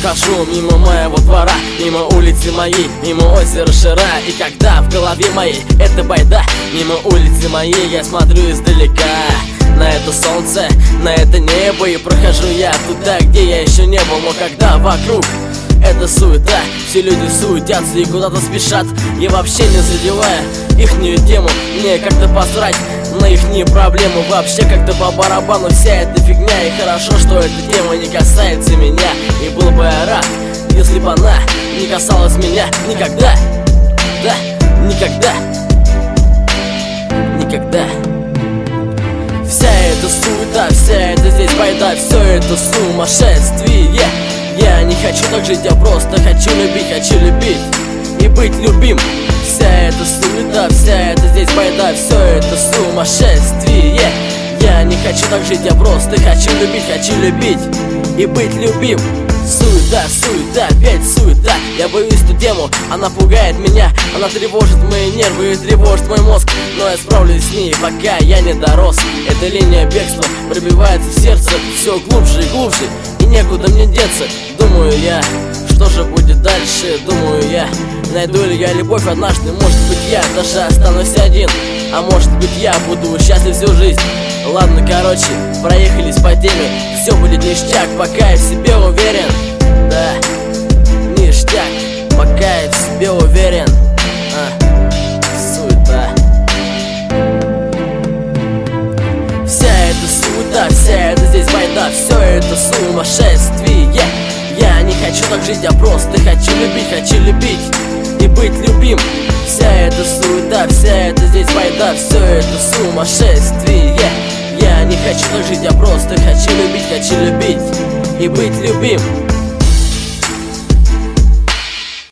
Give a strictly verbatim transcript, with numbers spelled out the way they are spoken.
прохожу мимо моего двора, мимо улицы моей, мимо озера Шира. И когда в голове моей эта байда, мимо улицы моей я смотрю издалека на это солнце, на это небо. И прохожу я туда, где я еще не был. Но когда вокруг это суета, все люди суетятся и куда-то спешат, я вообще не задевая ихнюю тему, мне как-то посрать на ихние проблемы. Вообще как-то по барабану вся эта фигня. И хорошо, что эта тема не касается меня. И был бы я рад, если бы она не касалась меня никогда. Да, никогда. Никогда. Вся эта суета, вся эта здесь байда, все это сумасшествие. Я не хочу так жить, я просто хочу любить, хочу любить и быть любим. Вся эта суета, вся эта здесь байда, все это сумасшествие. Я не хочу так жить, я просто хочу любить, хочу любить и быть любим. Суета, суета, опять суета. Я боюсь эту тему, она пугает меня. Она тревожит мои нервы и тревожит мой мозг. Но я справлюсь с ней, пока я не дорос. Эта линия бегства пробивается в сердце все глубже и глубже, и некуда мне деться. Думаю я, что же будет дальше? Думаю я, найду ли я любовь однажды? Может быть я даже останусь один, а может быть я буду счастлив всю жизнь. Ладно, короче, проехались по теме. Все будет ништяк, пока я в себе уверен. Да, ништяк, пока я в себе уверен. а, Суета. Вся эта суета, вся эта здесь байда, все это сумасшествие. Я не хочу так жить, я просто хочу любить, хочу любить и быть любим. Вся эта суета, вся эта здесь байда, все это сумасшествие. Я не хочу так жить, я просто хочу любить, хочу любить и быть любим.